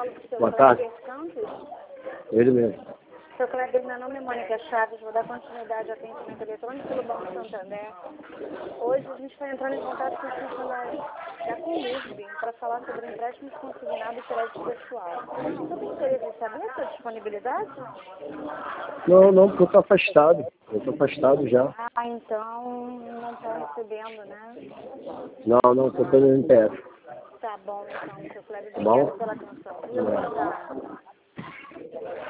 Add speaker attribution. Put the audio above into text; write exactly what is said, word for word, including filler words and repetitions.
Speaker 1: falo com o seu
Speaker 2: Boa tarde.
Speaker 1: Kleber Campos.
Speaker 2: Ele mesmo.
Speaker 1: Seu Kleber, meu nome é Mônica Chaves, vou dar continuidade ao atendimento eletrônico pelo Banco Santander. Hoje a gente está entrando em contato com o funcionário da Comurb para falar sobre empréstimos consignados e crédito pessoal. Você tem interesse em saber a sua disponibilidade?
Speaker 2: Não, não, porque eu estou afastado. Eu estou afastado já.
Speaker 1: Ah, então não está recebendo, né?
Speaker 2: Não, não, estou pelo M P F.
Speaker 1: Tá bom, então, seu Kleber,
Speaker 2: Tá bom?
Speaker 1: obrigada pela atenção. Boa tarde.